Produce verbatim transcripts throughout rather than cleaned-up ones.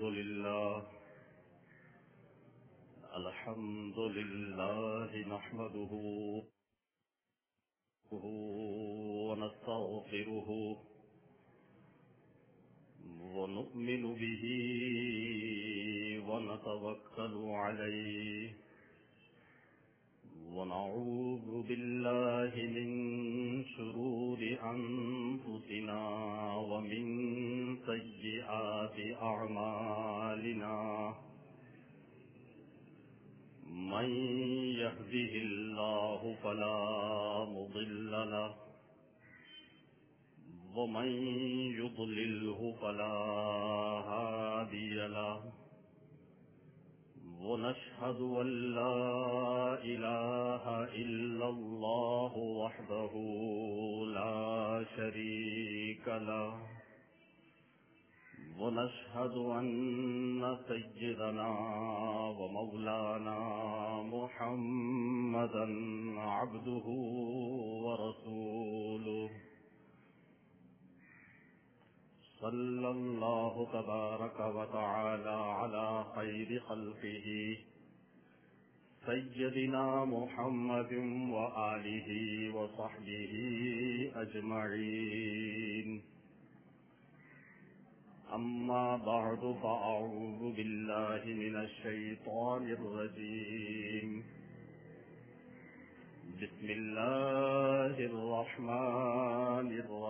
لله الحمد لله نحمده ونستغفره ونؤمن به ونتوكل عليه ونعوذ بالله من شرور أنفسنا ومن سيئات أعمالنا من يهده الله فلا مضل له ومن يضلله فلا هادي له ونشهد أن لا إله إلا الله وحده لا شريك له ونشهد أن سيدنا ومولانا محمدا عبده ورسوله صلى الله تبارك وتعالى على خير خلقه سيدنا محمد وآله وصحبه أجمعين أما بعد فأعوذ بالله من الشيطان الرجيم بسم الله الرحمن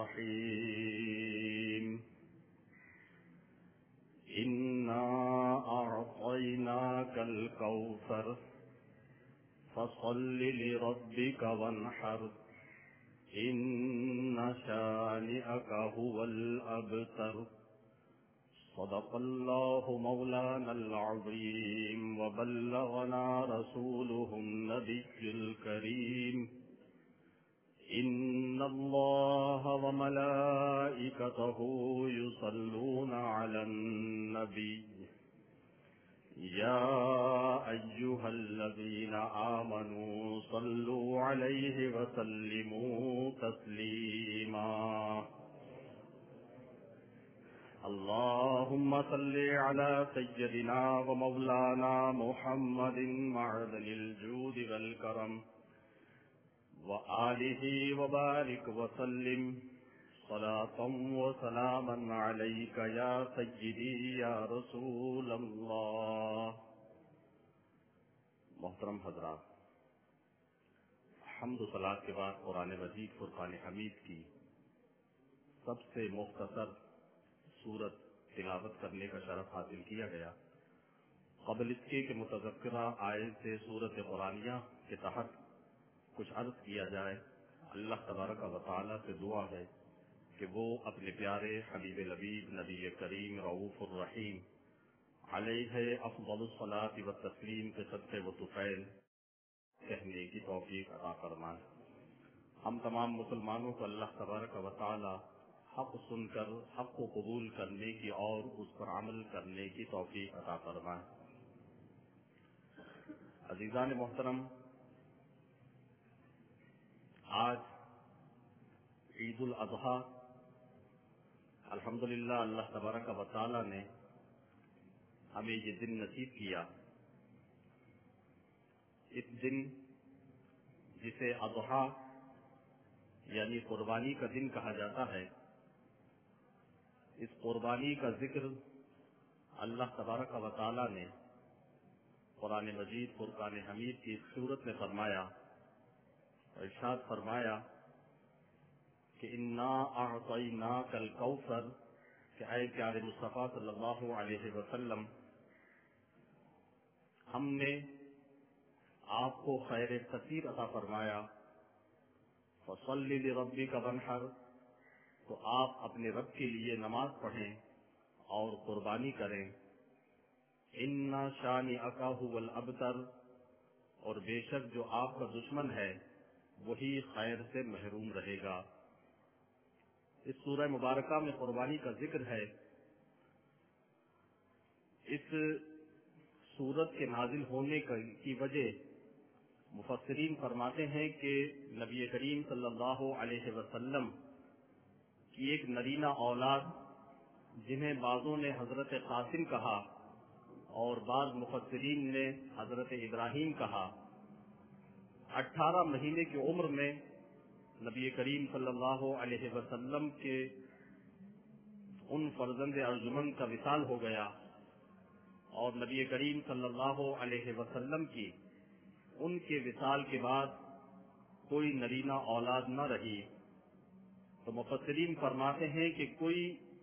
الرحيم إنا أعطيناك الكوثر فصل لربك وانحر إن شانئك هو الأبتر صدق الله مولانا العظيم وبلغنا رسوله النبي الكريم إن الله وملائكته يصلون على النبي يا أيها الذين آمنوا صلوا عليه وسلموا تسليما اللهم صل على سيدنا ومولانا محمد معدن الجود والكرم وآله وبارك وسلم صلاة وسلاما عليك يا سيدي يا رسول الله. محترم حضرات، حمد و صلاۃ کے بعد قرآن مجید فرقان حمید کی سب سے مختصر سورت تلاوت کرنے کا شرف حاصل کیا گیا. قبل اس کے کہ متذکرہ آیت سے سورت قرآنیہ کے تحت کچھ عرض کیا جائے، اللہ تبارک و تعالی سے دعا ہے کہ وہ اپنے پیارے حبیب لبیب نبی کریم رؤوف الرحیم علیہ افضل الصلاۃ والتسلیم کے صدقے و طفیل کہنے کی توفیق عطا فرمائے. ہم تمام مسلمانوں کو اللہ تبارک و تعالی حق سن کر حق کو قبول کرنے کی اور اس پر عمل کرنے کی توفیق عطا فرمائے. عزیزان محترم، آج عید الاضحیٰ الحمدللہ اللہ تبارک و تعالی نے ہمیں یہ دن نصیب کیا. اس دن جسے اضحیٰ یعنی قربانی کا دن کہا جاتا ہے، اس قربانی کا ذکر اللہ تبارک و تعالی نے قرآن مجید فرقان حمید کی صورت میں فرمایا اور ارشاد فرمایا کہ انا اعطیناک الکوثر، کہ اے پیارے مصطفیٰ صلی اللہ علیہ وسلم، ہم نے آپ کو خیر کثیر عطا فرمایا. فصل لربک وانحر، تو آپ اپنے رب کے لیے نماز پڑھیں اور قربانی کریں. ان شانئک ھو الابتر، اور بے شک جو آپ کا دشمن ہے وہی خیر سے محروم رہے گا. اس سورہ مبارکہ میں قربانی کا ذکر ہے. اس سورت کے نازل ہونے کی وجہ مفسرین فرماتے ہیں کہ نبی کریم صلی اللہ علیہ وسلم کی ایک نرینہ اولاد جنہیں بعضوں نے حضرت قاسم کہا اور بعض مفسرین نے حضرت ابراہیم کہا، اٹھارہ مہینے کی عمر میں نبی کریم صلی اللہ علیہ وسلم کے ان فرزند ارجمن کا وصال ہو گیا، اور نبی کریم صلی اللہ علیہ وسلم کی ان کے وصال کے بعد کوئی نرینہ اولاد نہ رہی۔ تو مفسرین فرماتے ہیں کہ کوئی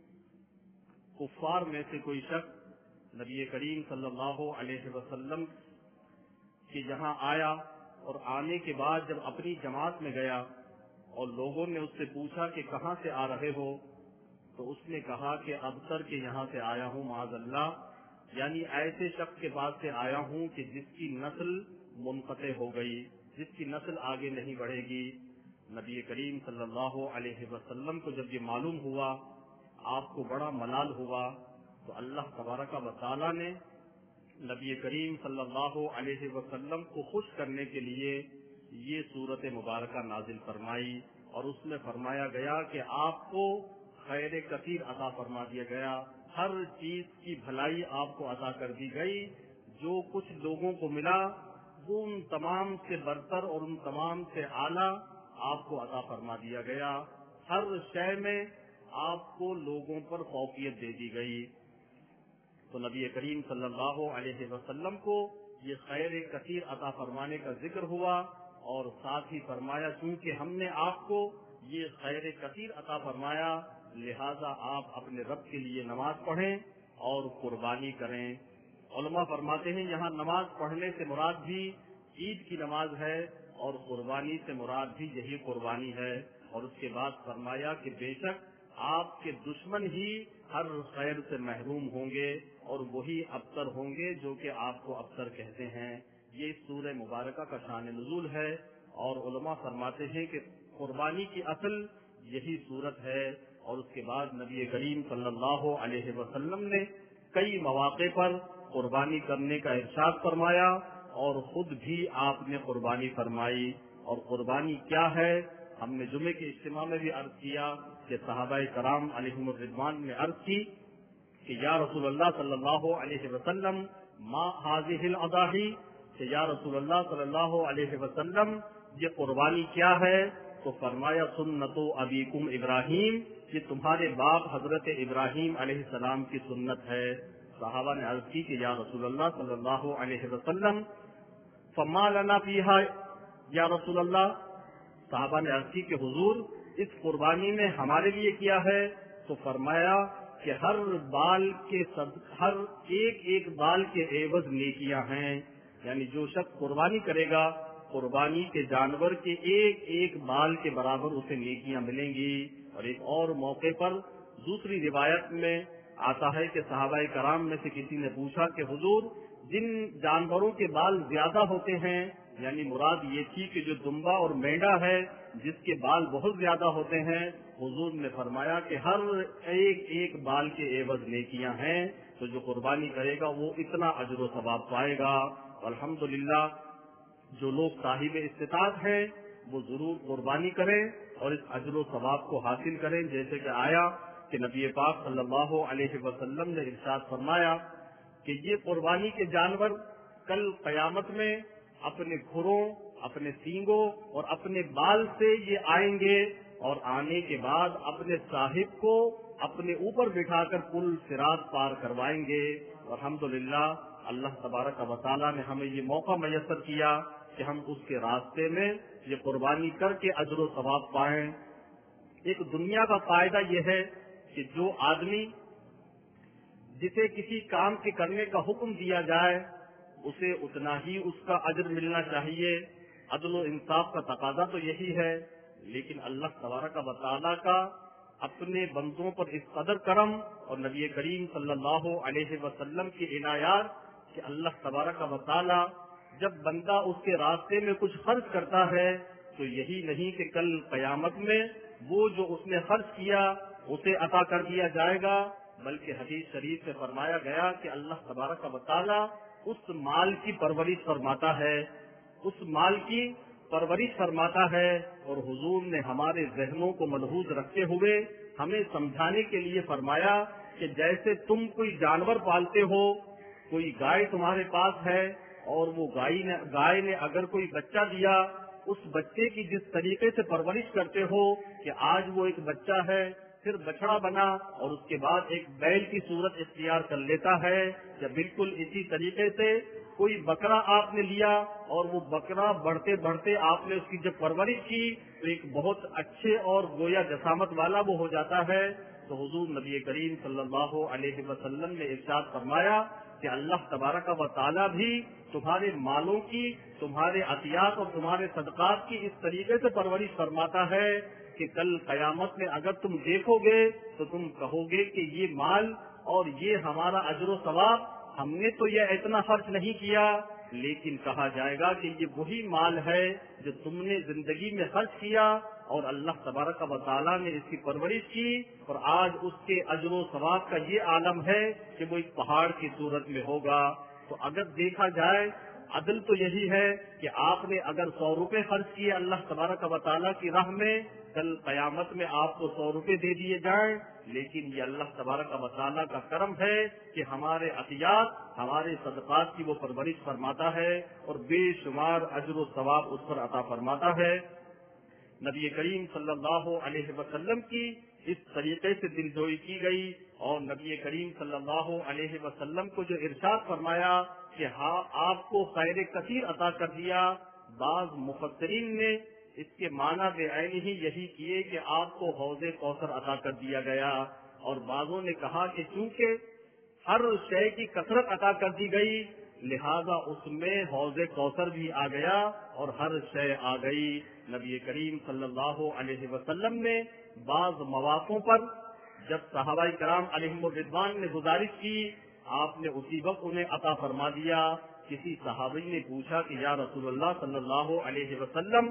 کفار میں سے کوئی شخص نبی کریم صلی اللہ علیہ وسلم کے یہاں آیا، اور آنے کے بعد جب اپنی جماعت میں گیا اور لوگوں نے اس سے پوچھا کہ کہاں سے آ رہے ہو، تو اس نے کہا کہ ابتر کے یہاں سے آیا ہوں معاذ اللہ، یعنی ایسے شخص کے پاس سے آیا ہوں کہ جس کی نسل منقطع ہو گئی، جس کی نسل آگے نہیں بڑھے گی۔ نبی کریم صلی اللہ علیہ وسلم کو جب یہ معلوم ہوا، آپ کو بڑا ملال ہوا، تو اللہ تبارک و تعالی نے نبی کریم صلی اللہ علیہ وسلم کو خوش کرنے کے لیے یہ صورت مبارکہ نازل فرمائی، اور اس میں فرمایا گیا کہ آپ کو خیر کثیر عطا فرما دیا گیا، ہر چیز کی بھلائی آپ کو عطا کر دی گئی، جو کچھ لوگوں کو ملا وہ ان تمام سے برتر اور ان تمام سے اعلیٰ آپ کو عطا فرما دیا گیا، ہر شے میں آپ کو لوگوں پر فوقیت دے دی گئی۔ تو نبی کریم صلی اللہ علیہ وسلم کو یہ خیر کثیر عطا فرمانے کا ذکر ہوا، اور ساتھ ہی فرمایا چونکہ ہم نے آپ کو یہ خیر کثیر عطا فرمایا، لہذا آپ اپنے رب کے لیے نماز پڑھیں اور قربانی کریں۔ علماء فرماتے ہیں یہاں نماز پڑھنے سے مراد بھی عید کی نماز ہے، اور قربانی سے مراد بھی یہی قربانی ہے، اور اس کے بعد فرمایا کہ بے شک آپ کے دشمن ہی ہر خیر سے محروم ہوں گے، اور وہی ابتر ہوں گے جو کہ آپ کو ابتر کہتے ہیں۔ یہ سورہ مبارکہ کا شان نزول ہے، اور علماء فرماتے ہیں کہ قربانی کی اصل یہی صورت ہے، اور اس کے بعد نبی کریم صلی اللہ علیہ وسلم نے کئی مواقع پر قربانی کرنے کا ارشاد فرمایا، اور خود بھی آپ نے قربانی فرمائی۔ اور قربانی کیا ہے، ہم نے جمعے کے اجتماع میں بھی عرض کیا کہ صحابہ کرام علیہم الرضوان نے عرض کی کہ یا رسول اللہ صلی اللہ علیہ وسلم ما هذه الاضاحی، کہ یا رسول اللہ صلی اللہ علیہ وسلم یہ قربانی کیا ہے؟ تو فرمایا سنت ابیکم ابراہیم، یہ تمہارے باپ حضرت ابراہیم علیہ السلام کی سنت ہے۔ صحابہ نے عرض کی کہ یا رسول اللہ صلی اللہ علیہ وسلم فما لنا فیہا یا رسول اللہ، صحابہ نے عرض کی کہ حضور اس قربانی میں ہمارے لیے کیا ہے؟ تو فرمایا کہ ہر بال کے صد... ہر ایک ایک بال کے عوض نیکیاں ہیں، یعنی جو شخص قربانی کرے گا قربانی کے جانور کے ایک ایک بال کے برابر اسے نیکیاں ملیں گی۔ اور ایک اور موقع پر دوسری روایت میں آتا ہے کہ صحابہ کرام میں سے کسی نے پوچھا کہ حضور جن جانوروں کے بال زیادہ ہوتے ہیں، یعنی مراد یہ تھی کہ جو دمبا اور مینڈا ہے جس کے بال بہت زیادہ ہوتے ہیں، حضور نے فرمایا کہ ہر ایک ایک بال کے عوض نیکیاں ہیں، تو جو قربانی کرے گا وہ اتنا اجر و ثواب پائے گا۔ الحمدللہ جو لوگ صاحب استطاعت ہیں وہ ضرور قربانی کریں اور اس اجر و ثواب کو حاصل کریں، جیسے کہ آیا کہ نبی پاک صلی اللہ علیہ وسلم نے ارشاد فرمایا کہ یہ قربانی کے جانور کل قیامت میں اپنے کھروں، اپنے سینگوں اور اپنے بال سے یہ آئیں گے، اور آنے کے بعد اپنے صاحب کو اپنے اوپر بٹھا کر پل صراط پار کروائیں گے۔ الحمدللہ اللہ تبارک و تعالیٰ نے ہمیں یہ موقع میسر کیا کہ ہم اس کے راستے میں یہ قربانی کر کے اجر و ثواب پائیں۔ ایک دنیا کا فائدہ یہ ہے کہ جو آدمی جسے کسی کام کے کرنے کا حکم دیا جائے اسے اتنا ہی اس کا اجر ملنا چاہیے، عدل و انصاف کا تقاضا تو یہی ہے، لیکن اللہ تبارک و تعالیٰ کا اپنے بندوں پر اس قدر کرم اور نبی کریم صلی اللہ علیہ وسلم کی عنایات کہ اللہ تبارک و تعالیٰ جب بندہ اس کے راستے میں کچھ خرچ کرتا ہے تو یہی نہیں کہ کل قیامت میں وہ جو اس نے خرچ کیا اسے عطا کر دیا جائے گا، بلکہ حدیث شریف میں فرمایا گیا کہ اللہ تبارک و تعالیٰ اس مال کی پرورش فرماتا ہے، اس مال کی پرورش فرماتا ہے۔ اور حضور نے ہمارے ذہنوں کو ملحوظ رکھتے ہوئے ہمیں سمجھانے کے لیے فرمایا کہ کہ جیسے تم کوئی جانور پالتے ہو، کوئی گائے تمہارے پاس ہے اور وہ گائے نے گائے نے اگر کوئی بچہ دیا، اس بچے کی جس طریقے سے پرورش کرتے ہو کہ آج وہ ایک بچہ ہے، پھر بچڑا بنا اور اس کے بعد ایک بیل کی صورت اختیار کر لیتا ہے، یا بالکل اسی طریقے سے کوئی بکرا آپ نے لیا اور وہ بکرا بڑھتے بڑھتے آپ نے اس کی جب پرورش کی تو ایک بہت اچھے اور گویا جسامت والا وہ ہو جاتا ہے، تو حضور نبی کریم صلی اللہ علیہ وسلم نے ارشاد فرمایا کہ اللہ تبارک و تعالیٰ بھی تمہارے مالوں کی، تمہارے عطیات اور تمہارے صدقات کی اس طریقے سے پرورش فرماتا ہے کہ کل قیامت میں اگر تم دیکھو گے تو تم کہو گے کہ یہ مال اور یہ ہمارا اجر و ثواب، ہم نے تو یہ اتنا خرچ نہیں کیا، لیکن کہا جائے گا کہ یہ وہی مال ہے جو تم نے زندگی میں خرچ کیا اور اللہ تبارک و تعالیٰ نے اس کی پرورش کی، اور آج اس کے اجر و ثواب کا یہ عالم ہے کہ وہ ایک پہاڑ کی صورت میں ہوگا۔ تو اگر دیکھا جائے عدل تو یہی ہے کہ آپ نے اگر سو روپے خرچ کیے اللہ تبارک و تعالیٰ کی راہ میں، کل قیامت میں آپ کو سو روپے دے دیے جائیں، لیکن یہ اللہ تبارک و تعالیٰ کا کرم ہے کہ ہمارے عطیات، ہمارے صدقات کی وہ پرورش فرماتا ہے اور بے شمار اجر و ثواب اس پر عطا فرماتا ہے۔ نبی کریم صلی اللہ علیہ وسلم کی اس طریقے سے دلجوئی کی گئی اور نبی کریم صلی اللہ علیہ وسلم کو جو ارشاد فرمایا کہ ہاں آپ کو خیر کثیر عطا کر دیا، بعض مفسرین نے اس کے معنی بے عین ہی یہی کیے کہ آپ کو حوض کوثر عطا کر دیا گیا، اور بعضوں نے کہا کہ چونکہ ہر شے کی کثرت عطا کر دی گئی لہذا اس میں حوض کوثر بھی آ گیا اور ہر شے آ گئی۔ نبی کریم صلی اللہ علیہ وسلم نے بعض مواقعوں پر جب صحابہ کرام علیہم الرضوان نے گزارش کی، آپ نے اسی وقت انہیں عطا فرما دیا۔ کسی صحابی نے پوچھا کہ یا رسول اللہ صلی اللہ علیہ وسلم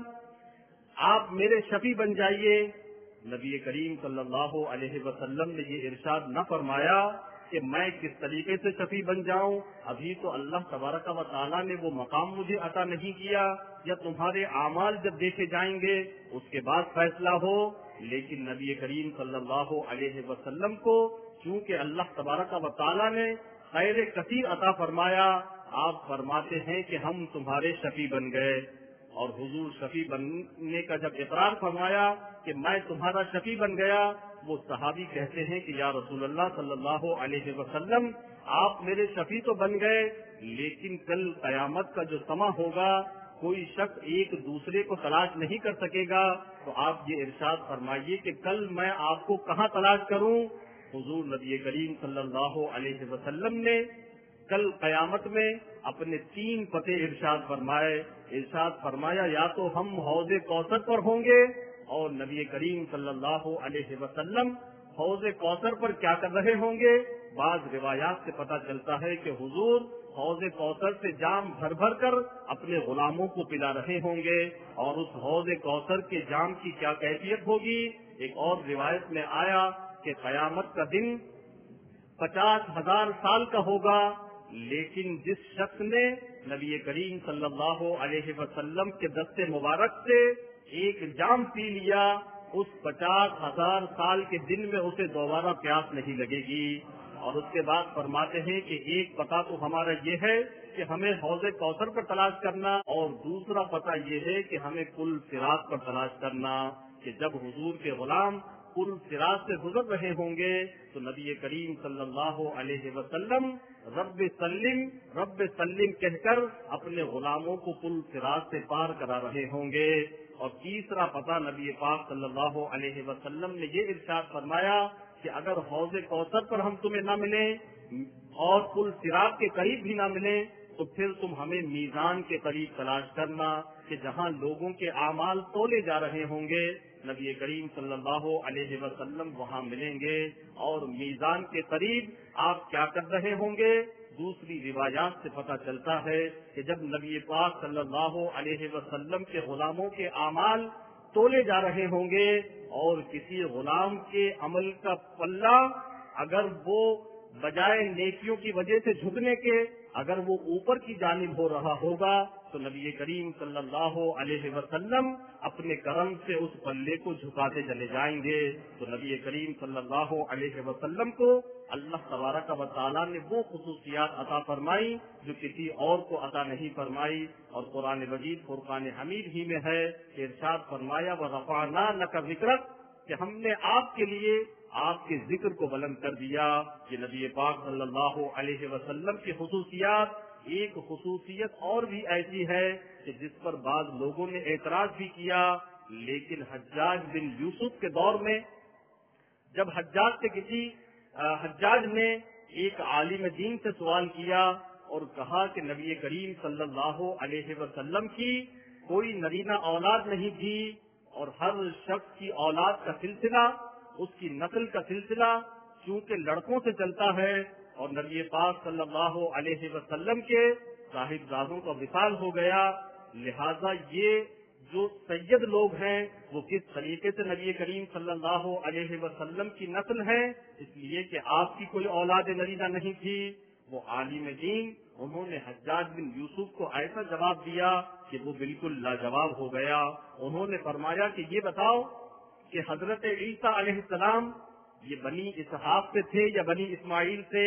آپ میرے شفیع بن جائیے۔ نبی کریم صلی اللہ علیہ وسلم نے یہ ارشاد نہ فرمایا کہ میں کس طریقے سے شفیع بن جاؤں، ابھی تو اللہ تبارک و تعالیٰ نے وہ مقام مجھے عطا نہیں کیا، یا تمہارے اعمال جب دیکھے جائیں گے اس کے بعد فیصلہ ہو۔ لیکن نبی کریم صلی اللہ علیہ وسلم کو چونکہ اللہ تبارک و تعالیٰ نے خیر کثیر عطا فرمایا، آپ فرماتے ہیں کہ ہم تمہارے شفیع بن گئے، اور حضور شفیع بننے کا جب اقرار فرمایا کہ میں تمہارا شفیع بن گیا، وہ صحابی کہتے ہیں کہ یا رسول اللہ صلی اللہ علیہ وسلم آپ میرے شفیع تو بن گئے، لیکن کل قیامت کا جو سما ہوگا کوئی شخص ایک دوسرے کو تلاش نہیں کر سکے گا، تو آپ یہ ارشاد فرمائیے کہ کل میں آپ کو کہاں تلاش کروں۔ حضور نبی کریم صلی اللہ علیہ وسلم نے کل قیامت میں اپنے تین پتے ارشاد فرمائے۔ ارشاد فرمایا یا تو ہم حوض کوثر پر ہوں گے، اور نبی کریم صلی اللہ علیہ وسلم حوض کوثر پر کیا کر رہے ہوں گے؟ بعض روایات سے پتہ چلتا ہے کہ حضور حوض کوثر سے جام بھر بھر کر اپنے غلاموں کو پلا رہے ہوں گے، اور اس حوض کوثر کے جام کی کیا کیفیت ہوگی؟ ایک اور روایت میں آیا کہ قیامت کا دن پچاس ہزار سال کا ہوگا، لیکن جس شخص نے نبی کریم صلی اللہ علیہ وسلم کے دست مبارک سے ایک جام پی لیا، اس پچاس ہزار سال کے دن میں اسے دوبارہ پیاس نہیں لگے گی۔ اور اس کے بعد فرماتے ہیں کہ ایک پتہ تو ہمارا یہ ہے کہ ہمیں حوض کوثر پر تلاش کرنا، اور دوسرا پتہ یہ ہے کہ ہمیں پل صراط پر تلاش کرنا، کہ جب حضور کے غلام پل صراط سے گزر رہے ہوں گے تو نبی کریم صلی اللہ علیہ وسلم رب سلم رب سلم کہہ کر اپنے غلاموں کو پل صراط سے پار کرا رہے ہوں گے۔ اور تیسرا پتہ نبی پاک صلی اللہ علیہ وسلم نے یہ ارشاد فرمایا کہ اگر حوض کوثر پر ہم تمہیں نہ ملیں اور پل صراط کے قریب بھی نہ ملیں تو پھر تم ہمیں میزان کے قریب تلاش کرنا، کہ جہاں لوگوں کے اعمال تولے جا رہے ہوں گے نبی کریم صلی اللہ علیہ وسلم وہاں ملیں گے، اور میزان کے قریب آپ کیا کر رہے ہوں گے؟ دوسری روایات سے پتہ چلتا ہے کہ جب نبی پاک صلی اللہ علیہ وسلم کے غلاموں کے اعمال تولے جا رہے ہوں گے اور کسی غلام کے عمل کا پلہ اگر وہ بجائے نیکیوں کی وجہ سے جھکنے کے اگر وہ اوپر کی جانب ہو رہا ہوگا تو نبی کریم صلی اللہ علیہ وسلم اپنے کرم سے اس پلے کو جھکاتے چلے جائیں گے۔ تو نبی کریم صلی اللہ علیہ وسلم کو اللہ تبارک و تعالیٰ نے وہ خصوصیات عطا فرمائی جو کسی اور کو عطا نہیں فرمائی، اور قرآن مجید فرقان حمید ہی میں ہے کہ ارشاد فرمایا وَرَفَعْنَا لَكَ ذِكْرَكَ، کہ ہم نے آپ کے لیے آپ کے ذکر کو بلند کر دیا۔ یہ نبی پاک صلی اللہ علیہ وسلم کی خصوصیات۔ ایک خصوصیت اور بھی ایسی ہے کہ جس پر بعض لوگوں نے اعتراض بھی کیا، لیکن حجاج بن یوسف کے دور میں جب حجاج سے کسی حجاج نے ایک عالم دین سے سوال کیا اور کہا کہ نبی کریم صلی اللہ علیہ وسلم کی کوئی نرینہ اولاد نہیں تھی، اور ہر شخص کی اولاد کا سلسلہ، اس کی نسل کا سلسلہ چونکہ لڑکوں سے چلتا ہے، اور نبی پاک صلی اللہ علیہ وسلم کے صاحبزادوں کا وصال ہو گیا، لہذا یہ جو سید لوگ ہیں وہ کس طریقے سے نبی کریم صلی اللہ علیہ وسلم کی نسل ہے، اس لیے کہ آپ کی کوئی اولاد نرینہ نہیں تھی۔ وہ عالم دین انہوں نے حجاج بن یوسف کو ایسا جواب دیا کہ وہ بالکل لاجواب ہو گیا۔ انہوں نے فرمایا کہ یہ بتاؤ کہ حضرت عیسیٰ علیہ السلام یہ بنی اسحاق سے تھے یا بنی اسماعیل سے؟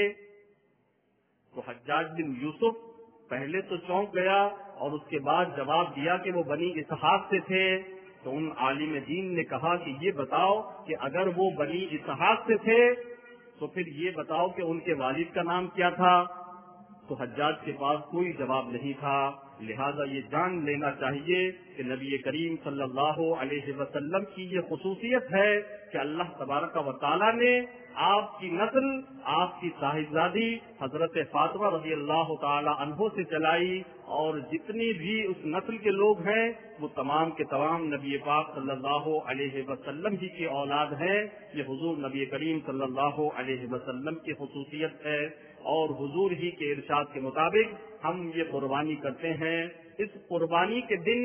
تو حجاج بن یوسف پہلے تو چونک گیا اور اس کے بعد جواب دیا کہ وہ بنی اسحاق سے تھے۔ تو ان عالم دین نے کہا کہ یہ بتاؤ کہ اگر وہ بنی اسحاق سے تھے تو پھر یہ بتاؤ کہ ان کے والد کا نام کیا تھا؟ تو حجاج کے پاس کوئی جواب نہیں تھا۔ لہذا یہ جان لینا چاہیے کہ نبی کریم صلی اللہ علیہ وسلم کی یہ خصوصیت ہے کہ اللہ تبارک و تعالیٰ نے آپ کی نسل، آپ کی صاحبزادی حضرت فاطمہ رضی اللہ تعالی عنہ سے چلائی، اور جتنی بھی اس نسل کے لوگ ہیں وہ تمام کے تمام نبی پاک صلی اللہ علیہ وسلم ہی کی اولاد ہیں۔ یہ حضور نبی کریم صلی اللہ علیہ وسلم کی خصوصیت ہے، اور حضور ہی کے ارشاد کے مطابق ہم یہ قربانی کرتے ہیں۔ اس قربانی کے دن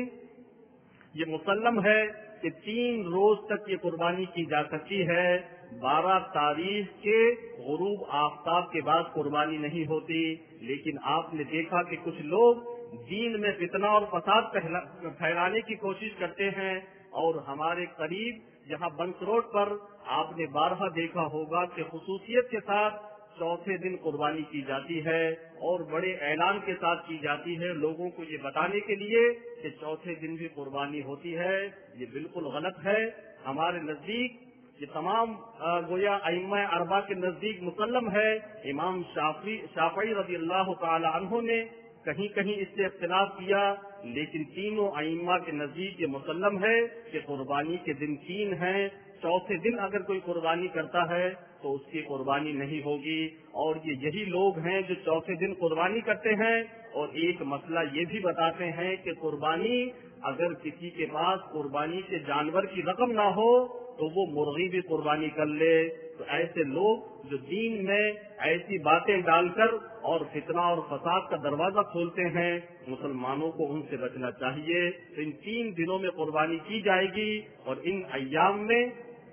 یہ مسلم ہے کہ تین روز تک یہ قربانی کی جا سکتی ہے۔ بارہ تاریخ کے غروب آفتاب کے بعد قربانی نہیں ہوتی، لیکن آپ نے دیکھا کہ کچھ لوگ دین میں فتنہ اور فساد پھیلانے کی کوشش کرتے ہیں، اور ہمارے قریب یہاں بنس روڈ پر آپ نے بارہا دیکھا ہوگا کہ خصوصیت کے ساتھ چوتھے دن قربانی کی جاتی ہے، اور بڑے اعلان کے ساتھ کی جاتی ہے لوگوں کو یہ بتانے کے لیے کہ چوتھے دن بھی قربانی ہوتی ہے۔ یہ بالکل غلط ہے۔ ہمارے نزدیک یہ تمام گویا ائمہ اربعہ کے نزدیک مسلم ہے۔ امام شافعی شافعی رضی اللہ تعالی عنہ نے کہیں کہیں اس سے اختلاف کیا، لیکن تینوں ائمہ کے نزدیک یہ مسلم ہے کہ قربانی کے دن تین ہیں۔ چوتھے دن اگر کوئی قربانی کرتا ہے تو اس کی قربانی نہیں ہوگی، اور یہ یہی لوگ ہیں جو چوتھے دن قربانی کرتے ہیں، اور ایک مسئلہ یہ بھی بتاتے ہیں کہ قربانی اگر کسی کے پاس قربانی کے جانور کی رقم نہ ہو تو وہ مرغی بھی قربانی کر لے۔ تو ایسے لوگ جو دین میں ایسی باتیں ڈال کر اور فتنہ اور فساد کا دروازہ کھولتے ہیں، مسلمانوں کو ان سے بچنا چاہیے۔ تو ان تین دنوں میں قربانی کی جائے گی، اور ان ایام میں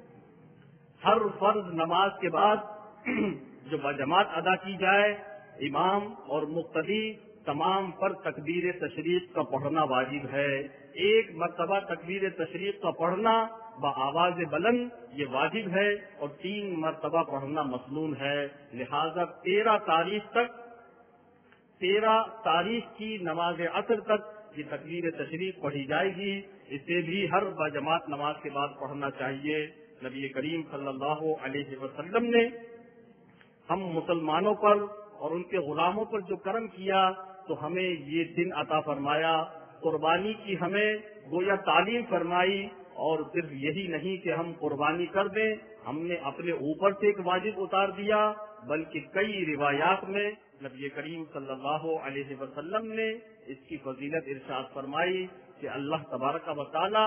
ہر فرض نماز کے بعد جو بجماعت ادا کی جائے، امام اور مقتدی تمام پر تکبیر تشریف کا پڑھنا واجب ہے۔ ایک مرتبہ تکبیر تشریف کا پڑھنا بآواز بلند یہ واجب ہے، اور تین مرتبہ پڑھنا مسنون ہے۔ لہذا تیرہ تاریخ تک تیرہ تاریخ کی نماز عصر تک یہ تکبیر تشریف پڑھی جائے گی۔ اسے بھی ہر بجماعت نماز کے بعد پڑھنا چاہیے۔ نبی کریم صلی اللہ علیہ وسلم نے ہم مسلمانوں پر اور ان کے غلاموں پر جو کرم کیا تو ہمیں یہ دن عطا فرمایا، قربانی کی ہمیں گویا تعلیم فرمائی، اور صرف یہی نہیں کہ ہم قربانی کر دیں، ہم نے اپنے اوپر سے ایک واجب اتار دیا، بلکہ کئی روایات میں نبی کریم صلی اللہ علیہ وسلم نے اس کی فضیلت ارشاد فرمائی کہ اللہ تبارک و تعالی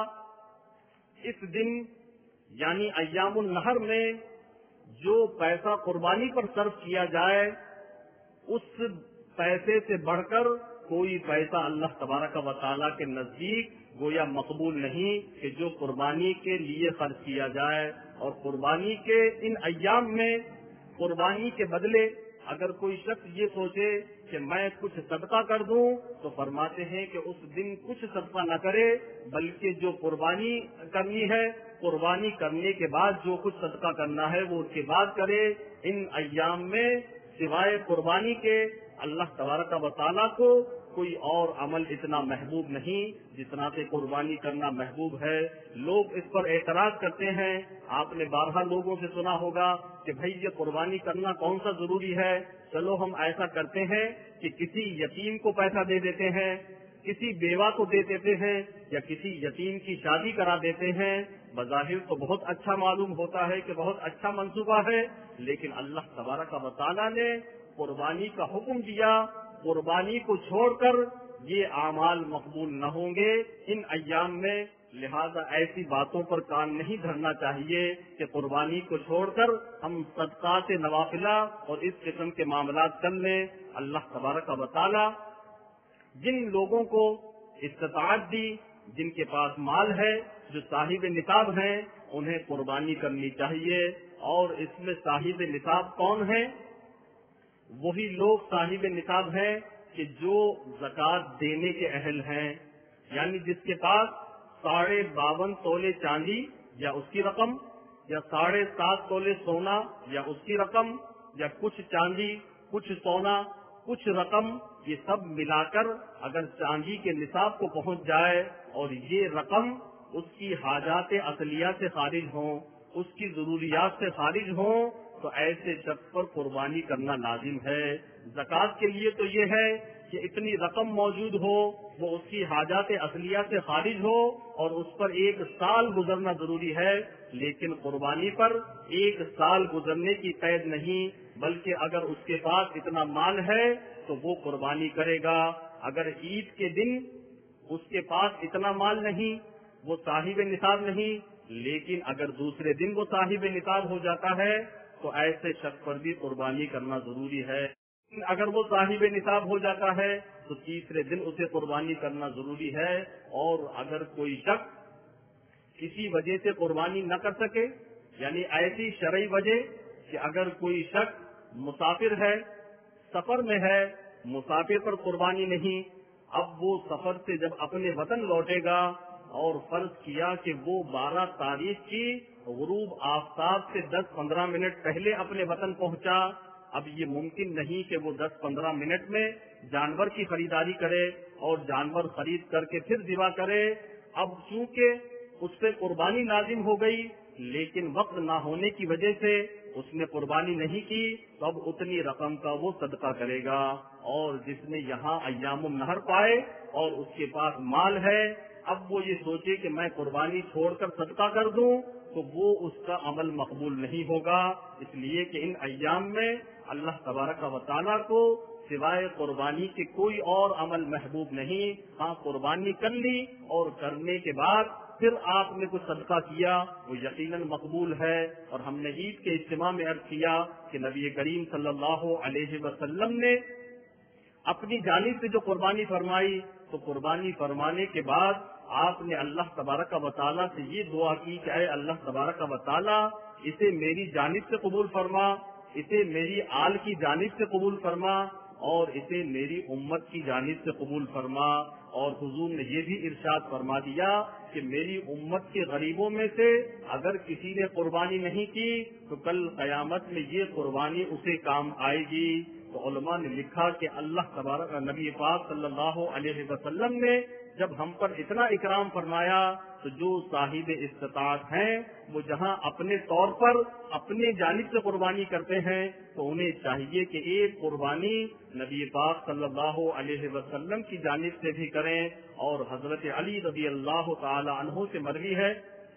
اس دن یعنی ایام النحر میں جو پیسہ قربانی پر صرف کیا جائے اس پیسے سے بڑھ کر کوئی پیسہ اللہ تبارک و تعالیٰ کے نزدیک گویا مقبول نہیں کہ جو قربانی کے لیے خرچ کیا جائے۔ اور قربانی کے ان ایام میں قربانی کے بدلے اگر کوئی شخص یہ سوچے کہ میں کچھ صدقہ کر دوں تو فرماتے ہیں کہ اس دن کچھ صدقہ نہ کرے، بلکہ جو قربانی کرنی ہے قربانی کرنے کے بعد جو کچھ صدقہ کرنا ہے وہ اس کے بعد کرے۔ ان ایام میں سوائے قربانی کے اللہ تبارک و تعالیٰ کو کوئی اور عمل اتنا محبوب نہیں جتنا کہ قربانی کرنا محبوب ہے۔ لوگ اس پر اعتراض کرتے ہیں، آپ نے بارہا لوگوں سے سنا ہوگا کہ بھئی یہ قربانی کرنا کون سا ضروری ہے، چلو ہم ایسا کرتے ہیں کہ کسی یتیم کو پیسہ دے دیتے ہیں، کسی بیوہ کو دے دیتے ہیں، یا کسی یتیم کی شادی کرا دیتے ہیں۔ بظاہر تو بہت اچھا معلوم ہوتا ہے کہ بہت اچھا منصوبہ ہے، لیکن اللہ تبارک و تعالیٰ نے قربانی کا حکم دیا، قربانی کو چھوڑ کر یہ اعمال مقبول نہ ہوں گے ان ایام میں۔ لہذا ایسی باتوں پر کان نہیں دھرنا چاہیے کہ قربانی کو چھوڑ کر ہم صدقات نوافلہ اور اس قسم کے معاملات کر لیں۔ اللہ تبارک و تعالیٰ جن لوگوں کو استطاعت دی، جن کے پاس مال ہے، جو صاحب نصاب ہیں، انہیں قربانی کرنی چاہیے۔ اور اس میں صاحب نصاب کون ہیں؟ وہی لوگ صاحب نصاب ہیں کہ جو زکوٰۃ دینے کے اہل ہیں، یعنی جس کے پاس ساڑھے باون تولے چاندی یا اس کی رقم، یا ساڑھے سات تولے سونا یا اس کی رقم، یا کچھ چاندی کچھ سونا کچھ رقم، یہ سب ملا کر اگر چاندی کے نصاب کو پہنچ جائے اور یہ رقم اس کی حاجات اصلیہ سے خارج ہوں، اس کی ضروریات سے خارج ہوں، تو ایسے شخص پر قربانی کرنا لازم ہے۔ زکوٰۃ کے لیے تو یہ ہے کہ اتنی رقم موجود ہو، وہ اس کی حاجات اصلیہ سے خارج ہو اور اس پر ایک سال گزرنا ضروری ہے، لیکن قربانی پر ایک سال گزرنے کی قید نہیں، بلکہ اگر اس کے پاس اتنا مال ہے تو وہ قربانی کرے گا۔ اگر عید کے دن اس کے پاس اتنا مال نہیں، وہ صاحب نصاب نہیں، لیکن اگر دوسرے دن وہ صاحب نصاب ہو جاتا ہے تو ایسے شخص پر بھی قربانی کرنا ضروری ہے۔ اگر وہ صاحب نصاب ہو جاتا ہے تو تیسرے دن اسے قربانی کرنا ضروری ہے۔ اور اگر کوئی شخص کسی وجہ سے قربانی نہ کر سکے، یعنی ایسی شرعی وجہ کہ اگر کوئی شخص مسافر ہے، سفر میں ہے، مسافر پر قربانی نہیں، اب وہ سفر سے جب اپنے وطن لوٹے گا اور فرض کیا کہ وہ بارہ تاریخ کی غروب آفتاب سے دس پندرہ منٹ پہلے اپنے وطن پہنچا، اب یہ ممکن نہیں کہ وہ دس پندرہ منٹ میں جانور کی خریداری کرے اور جانور خرید کر کے پھر ذبح کرے۔ اب چونکہ اس پہ قربانی لازم ہو گئی، لیکن وقت نہ ہونے کی وجہ سے اس نے قربانی نہیں کی، تو اب اتنی رقم کا وہ صدقہ کرے گا۔ اور جس نے یہاں ایام النہر پائے اور اس کے پاس مال ہے، اب وہ یہ سوچے کہ میں قربانی چھوڑ کر صدقہ کر دوں، تو وہ اس کا عمل مقبول نہیں ہوگا، اس لیے کہ ان ایام میں اللہ تبارک و تعالیٰ کو سوائے قربانی کے کوئی اور عمل محبوب نہیں۔ ہاں قربانی کر لی اور کرنے کے بعد پھر آپ نے کچھ صدقہ کیا، وہ یقیناً مقبول ہے۔ اور ہم نے عید کے اجتماع میں عرض کیا کہ نبی کریم صلی اللہ علیہ وسلم نے اپنی جانب سے جو قربانی فرمائی، تو قربانی فرمانے کے بعد آپ نے اللہ تبارک و تعالیٰ سے یہ دعا کی کہ اے اللہ تبارک و تعالیٰ، اسے میری جانب سے قبول فرما، اسے میری آل کی جانب سے قبول فرما، اور اسے میری امت کی جانب سے قبول فرما۔ اور حضور نے یہ بھی ارشاد فرما دیا کہ میری امت کے غریبوں میں سے اگر کسی نے قربانی نہیں کی تو کل قیامت میں یہ قربانی اسے کام آئے گی۔ تو علماء نے لکھا کہ اللہ تبارک نبی پاک صلی اللہ علیہ وسلم نے جب ہم پر اتنا اکرام فرمایا تو جو صاحب استطاعت ہیں وہ جہاں اپنے طور پر اپنے جانب سے قربانی کرتے ہیں تو انہیں چاہیے کہ ایک قربانی نبی پاک صلی اللہ علیہ وسلم کی جانب سے بھی کریں۔ اور حضرت علی رضی اللہ تعالی عنہ سے مروی ہے،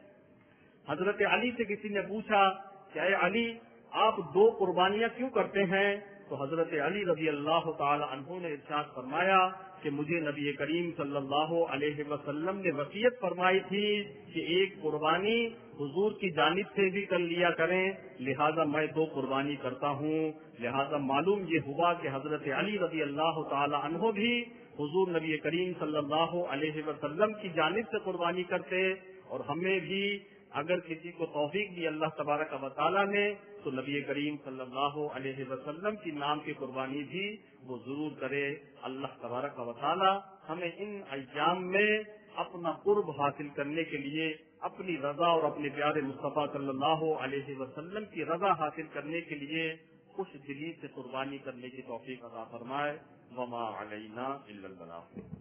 حضرت علی سے کسی نے پوچھا کہ اے علی، آپ دو قربانیاں کیوں کرتے ہیں؟ تو حضرت علی رضی اللہ تعالی عنہ نے ارشاد فرمایا کہ مجھے نبی کریم صلی اللہ علیہ وسلم نے وصیت فرمائی تھی کہ ایک قربانی حضور کی جانب سے بھی کر لیا کریں، لہذا میں دو قربانی کرتا ہوں۔ لہذا معلوم یہ ہوا کہ حضرت علی رضی اللہ تعالی عنہ بھی حضور نبی کریم صلی اللہ علیہ وسلم کی جانب سے قربانی کرتے، اور ہمیں بھی اگر کسی کو توفیق دی اللہ تبارک و تعالیٰ نے تو نبی کریم صلی اللہ علیہ وسلم کی نام کی قربانی بھی وہ ضرور کرے. اللہ تبارک و تعالیٰ ہمیں ان ایام میں اپنا قرب حاصل کرنے کے لیے اپنی رضا اور اپنے پیارے مصطفیٰ صلی اللہ علیہ وسلم کی رضا حاصل کرنے کے لیے خوش دلی سے قربانی کرنے کی توفیق عطا فرمائے. وما علینا الا البلاغ.